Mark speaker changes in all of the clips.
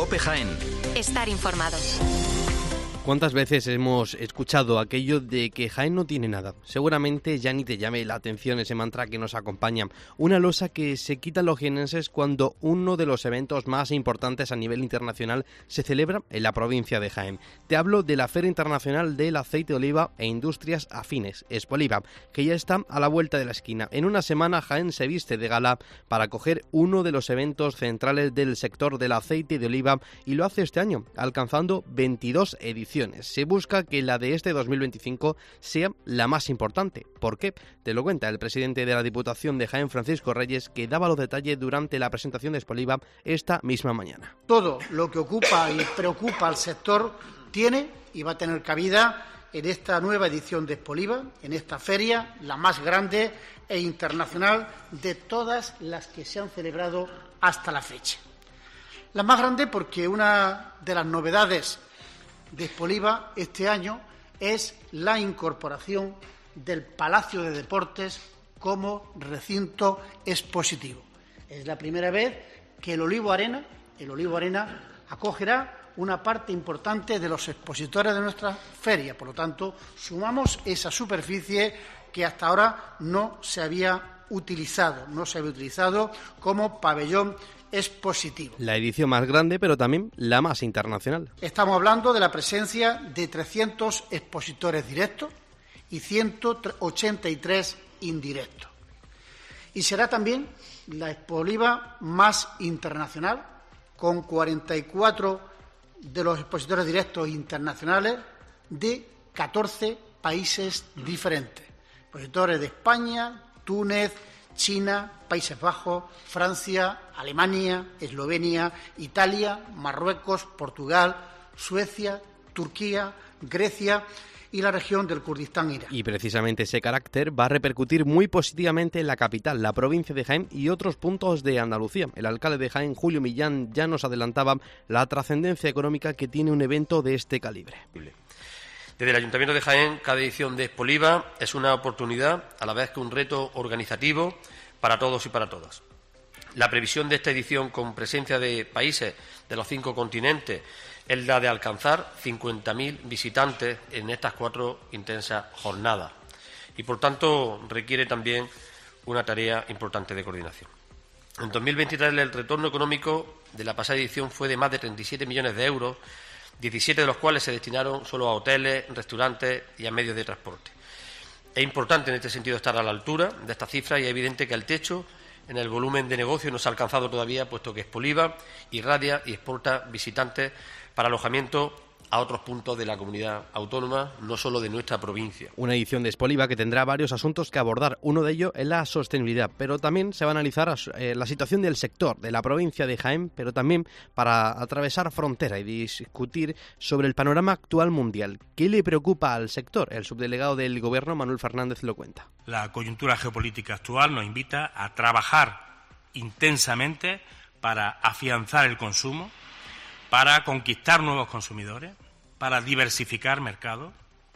Speaker 1: COPE Jaén.
Speaker 2: Estar informado.
Speaker 3: ¿Cuántas veces hemos escuchado aquello de que Jaén no tiene nada? Seguramente ya ni te llame la atención ese mantra que nos acompaña. Una losa que se quitan los jienenses cuando uno de los eventos más importantes a nivel internacional se celebra en la provincia de Jaén. Te hablo de la Feria Internacional del Aceite de Oliva e Industrias Afines, Expoliva, que ya está a la vuelta de la esquina. En una semana Jaén se viste de gala para acoger uno de los eventos centrales del sector del aceite de oliva y lo hace este año, alcanzando 22 ediciones. Se busca que la de este 2025 sea la más importante. ¿Por qué? Te lo cuenta el presidente de la Diputación de Jaén, Francisco Reyes, que daba los detalles durante la presentación de Expoliva esta misma mañana.
Speaker 4: Todo lo que ocupa y preocupa al sector tiene y va a tener cabida en esta nueva edición de Expoliva, en esta feria, la más grande e internacional de todas las que se han celebrado hasta la fecha. La más grande porque una de las novedades de Expoliva este año es la incorporación del Palacio de Deportes como recinto expositivo. Es la primera vez que el Olivo Arena acogerá una parte importante de los expositores de nuestra feria. Por lo tanto, sumamos esa superficie que hasta ahora no se había utilizado como pabellón expositivo.
Speaker 3: La edición más grande, pero también la más internacional.
Speaker 4: Estamos hablando de la presencia de 300 expositores directos y 183 indirectos. Y será también la Expoliva más internacional, con 44 de los expositores directos internacionales de 14 países diferentes. Expositores de España, Túnez, China, Países Bajos, Francia, Alemania, Eslovenia, Italia, Marruecos, Portugal, Suecia, Turquía, Grecia y la región del Kurdistán iraní.
Speaker 3: Y precisamente ese carácter va a repercutir muy positivamente en la capital, la provincia de Jaén y otros puntos de Andalucía. El alcalde de Jaén, Julio Millán, ya nos adelantaba la trascendencia económica que tiene un evento de este calibre.
Speaker 5: Desde el Ayuntamiento de Jaén, cada edición de Expoliva es una oportunidad, a la vez que un reto organizativo para todos y para todas. La previsión de esta edición, con presencia de países de los 5 continentes, es la de alcanzar 50.000 visitantes en estas 4 intensas jornadas y, por tanto, requiere también una tarea importante de coordinación. En 2023 el retorno económico de la pasada edición fue de más de 37 millones de euros, 17 de los cuales se destinaron solo a hoteles, restaurantes y a medios de transporte. Es importante en este sentido estar a la altura de esta cifra y es evidente que el techo en el volumen de negocio no se ha alcanzado todavía, puesto que Expoliva irradia y exporta visitantes para alojamiento a otros puntos de la comunidad autónoma, no solo de nuestra provincia.
Speaker 3: Una edición de Expoliva que tendrá varios asuntos que abordar. Uno de ellos es la sostenibilidad, pero también se va a analizar la situación del sector de la provincia de Jaén, pero también para atravesar frontera y discutir sobre el panorama actual mundial. ¿Qué le preocupa al sector? El subdelegado del Gobierno, Manuel Fernández, lo cuenta.
Speaker 6: La coyuntura geopolítica actual nos invita a trabajar intensamente para afianzar el consumo, para conquistar nuevos consumidores, para diversificar mercados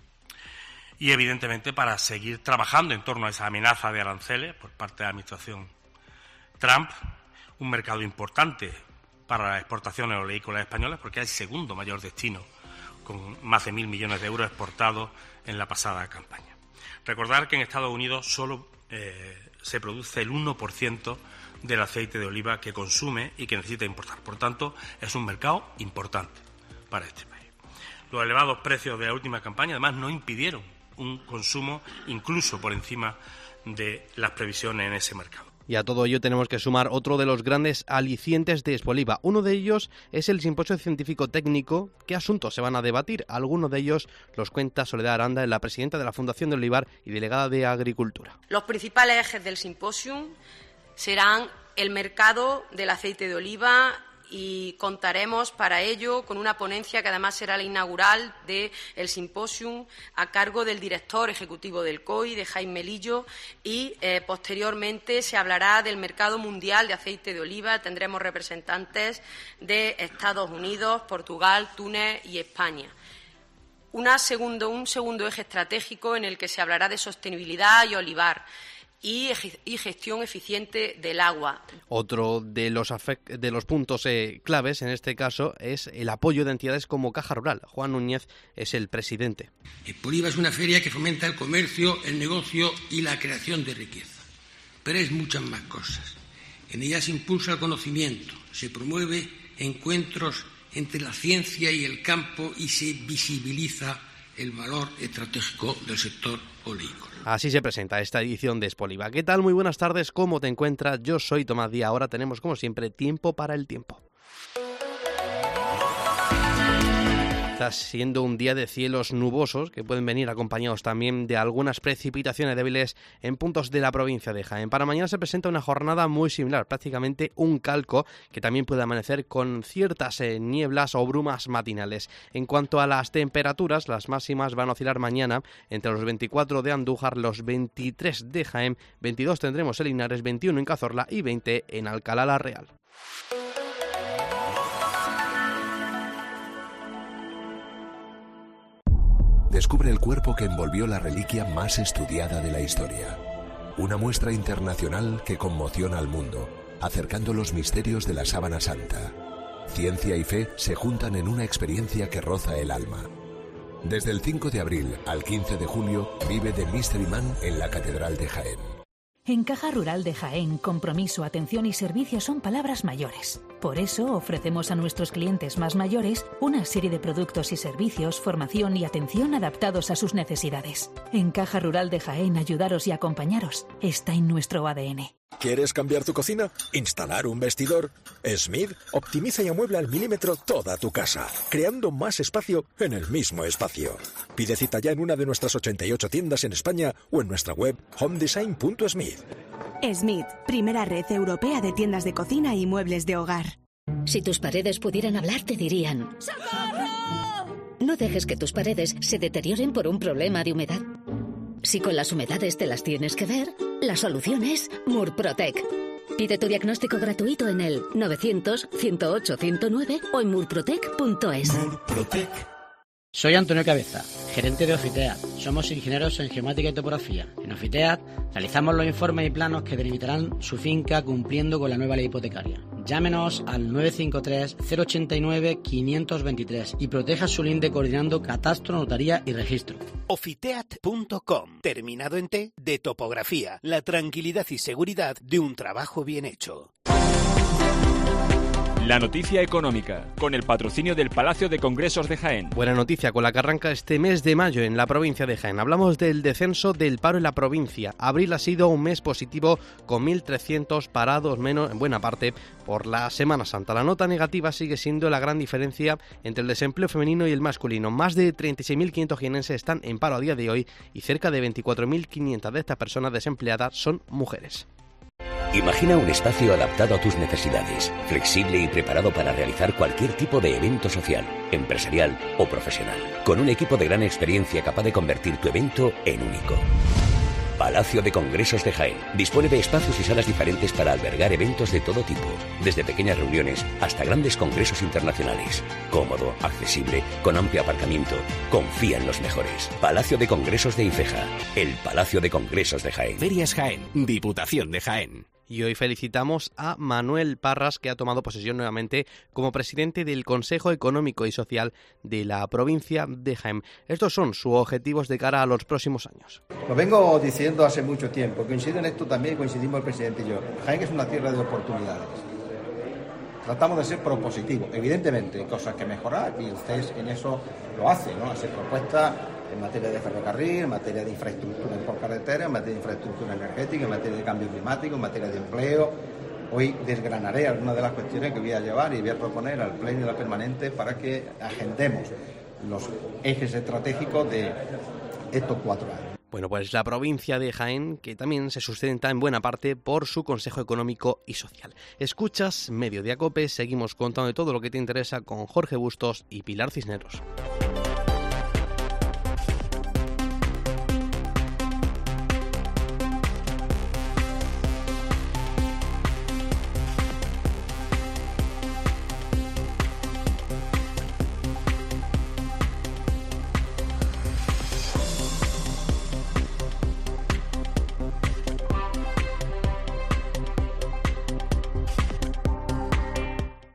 Speaker 6: y, evidentemente, para seguir trabajando en torno a esa amenaza de aranceles por parte de la Administración Trump, un mercado importante para las exportaciones oleícolas españolas, porque es el segundo mayor destino, con más de 1.000 millones de euros exportados en la pasada campaña. Recordar que en Estados Unidos solo se produce el 1% del aceite de oliva que consume y que necesita importar. Por tanto, es un mercado importante para este país. Los elevados precios de la última campaña, además, no impidieron un consumo incluso por encima de las previsiones en ese mercado.
Speaker 3: Y a todo ello tenemos que sumar otro de los grandes alicientes de Expoliva. Uno de ellos es el simposio científico-técnico. ¿Qué asuntos se van a debatir? Algunos de ellos los cuenta Soledad Aranda, la presidenta de la Fundación de Olivar y delegada de Agricultura.
Speaker 7: Los principales ejes del simposio serán el mercado del aceite de oliva y contaremos para ello con una ponencia que además será la inaugural del simposium a cargo del director ejecutivo del COI, de Jaime Lillo, y posteriormente se hablará del mercado mundial de aceite de oliva. Tendremos representantes de Estados Unidos, Portugal, Túnez y España. Un segundo eje estratégico en el que se hablará de sostenibilidad y olivar. y gestión eficiente del agua.
Speaker 3: Otro de los puntos claves en este caso es el apoyo de entidades como Caja Rural. Juan Núñez es el presidente.
Speaker 1: Expoliva es una feria que fomenta el comercio, el negocio y la creación de riqueza. Pero es muchas más cosas. En ella se impulsa el conocimiento, se promueve encuentros entre la ciencia y el campo y se visibiliza el valor estratégico del sector oleícola.
Speaker 3: Así se presenta esta edición de Expoliva. ¿Qué tal? Muy buenas tardes, ¿cómo te encuentras? Yo soy Tomás Díaz. Ahora tenemos, como siempre, tiempo para el tiempo. Está siendo un día de cielos nubosos que pueden venir acompañados también de algunas precipitaciones débiles en puntos de la provincia de Jaén. Para mañana se presenta una jornada muy similar, prácticamente un calco que también puede amanecer con ciertas nieblas o brumas matinales. En cuanto a las temperaturas, las máximas van a oscilar mañana entre los 24 de Andújar, los 23 de Jaén, 22 tendremos en Linares, 21 en Cazorla y 20 en Alcalá la Real.
Speaker 2: Descubre el cuerpo que envolvió la reliquia más estudiada de la historia. Una muestra internacional que conmociona al mundo, acercando los misterios de la Sábana Santa. Ciencia y fe se juntan en una experiencia que roza el alma. Desde el 5 de abril al 15 de julio, vive The Mystery Man en la Catedral de Jaén.
Speaker 8: En Caja Rural de Jaén, compromiso, atención y servicio son palabras mayores. Por eso ofrecemos a nuestros clientes más mayores una serie de productos y servicios, formación y atención adaptados a sus necesidades. En Caja Rural de Jaén, ayudaros y acompañaros está en nuestro ADN.
Speaker 9: ¿Quieres cambiar tu cocina? ¿Instalar un vestidor? Smith optimiza y amuebla al milímetro toda tu casa, creando más espacio en el mismo espacio. Pide cita ya en una de nuestras 88 tiendas en España o en nuestra web homedesign.smith.
Speaker 10: Smith, primera red europea de tiendas de cocina y muebles de hogar.
Speaker 11: Si tus paredes pudieran hablar, te dirían: ¡socorro! No dejes que tus paredes se deterioren por un problema de humedad. Si con las humedades te las tienes que ver, la solución es Murprotec. Pide tu diagnóstico gratuito en el 900-108-109 o en murprotec.es.
Speaker 12: Murprotec. Soy Antonio Cabeza, gerente de Ofiteat. Somos ingenieros en geomática y topografía. En Ofiteat realizamos los informes y planos que delimitarán su finca cumpliendo con la nueva ley hipotecaria. Llámenos al 953-089-523 y proteja su linde coordinando catastro, notaría y registro.
Speaker 13: Ofiteat.com, terminado en T, de topografía, la tranquilidad y seguridad de un trabajo bien hecho.
Speaker 14: La noticia económica, con el patrocinio del Palacio de Congresos de Jaén.
Speaker 3: Buena noticia con la que arranca este mes de mayo en la provincia de Jaén. Hablamos del descenso del paro en la provincia. Abril ha sido un mes positivo con 1.300 parados menos, en buena parte por la Semana Santa. La nota negativa sigue siendo la gran diferencia entre el desempleo femenino y el masculino. Más de 36.500 jienenses están en paro a día de hoy y cerca de 24.500 de estas personas desempleadas son mujeres.
Speaker 15: Imagina un espacio adaptado a tus necesidades, flexible y preparado para realizar cualquier tipo de evento social, empresarial o profesional, con un equipo de gran experiencia capaz de convertir tu evento en único. Palacio de Congresos de Jaén dispone de espacios y salas diferentes para albergar eventos de todo tipo, desde pequeñas reuniones hasta grandes congresos internacionales. Cómodo, accesible, con amplio aparcamiento. Confía en los mejores. Palacio de Congresos de Ifeja, el Palacio de Congresos de Jaén.
Speaker 13: Ferias Jaén, Diputación de Jaén.
Speaker 3: Y hoy felicitamos a Manuel Parras, que ha tomado posesión nuevamente como presidente del Consejo Económico y Social de la provincia de Jaén. Estos son sus objetivos de cara a los próximos años.
Speaker 16: Lo vengo diciendo hace mucho tiempo, coincide en esto también, coincidimos el presidente y yo. Jaén es una tierra de oportunidades. Tratamos de ser propositivos, evidentemente, hay cosas que mejorar y ustedes en eso lo hacen, ¿no? Hacer propuestas en materia de ferrocarril, en materia de infraestructura por carretera, en materia de infraestructura energética, en materia de cambio climático, en materia de empleo. Hoy desgranaré algunas de las cuestiones que voy a llevar y voy a proponer al Pleno y a la Permanente para que agendemos los ejes estratégicos de estos 4 años.
Speaker 3: Bueno, pues la provincia de Jaén, que también se sustenta en buena parte por su Consejo Económico y Social. Escuchas Mediodía COPE, seguimos contando de todo lo que te interesa con Jorge Bustos y Pilar Cisneros.